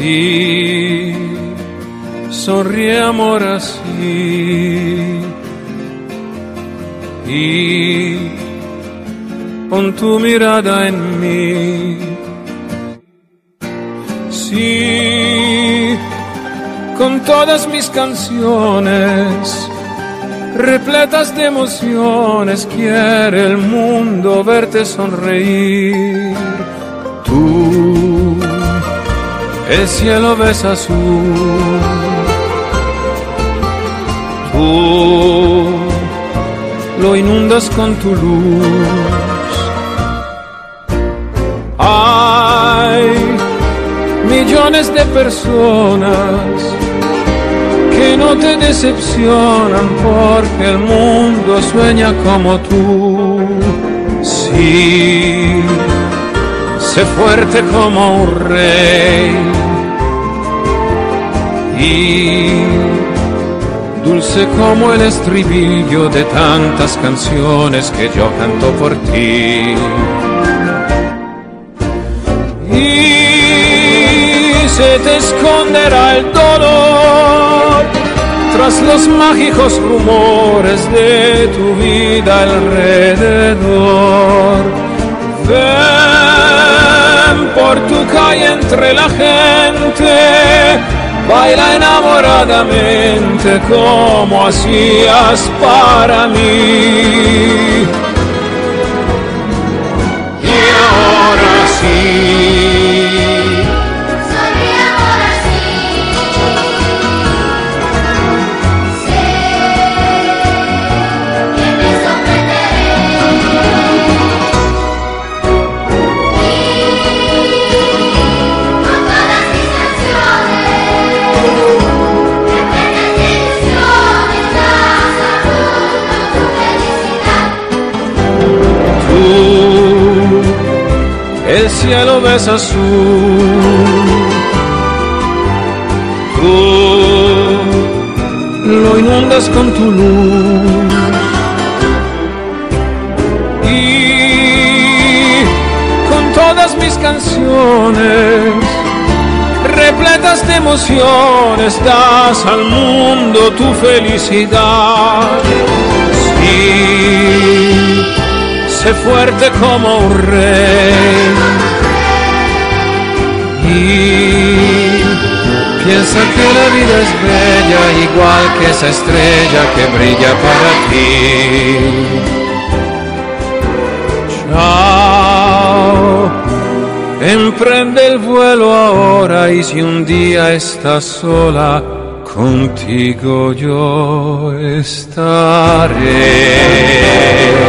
Sí, sonríe amor así y pon tu mirada en mí. Sí, con todas mis canciones repletas de emociones quiere el mundo verte sonreír. Tú, el cielo ves azul, tú lo inundas con tu luz. Hay millones de personas que no te decepcionan porque el mundo sueña como tú. Sí, sé fuerte como un rey y dulce como el estribillo de tantas canciones que yo canto por ti. Y se te esconderá el dolor tras los mágicos rumores de tu vida alrededor. Ven por tu calle entre la gente, baila enamoradamente como hacías para mí. Y ahora sí, sonríe ahora sí. Sé que te sorprenderé. Con todas mis canciones repletas de ilusiones das al mundo tu felicidad. tú, el cielo ves azul, tú lo inundas con tu luz. Y con todas mis canciones repletas de emociones das al mundo tu felicidad. Sí, sé fuerte como un rey y piensa que la vida es bella igual que esa estrella que brilla para ti. Chao, emprende el vuelo ahora y si un día estás sola, contigo yo estaré.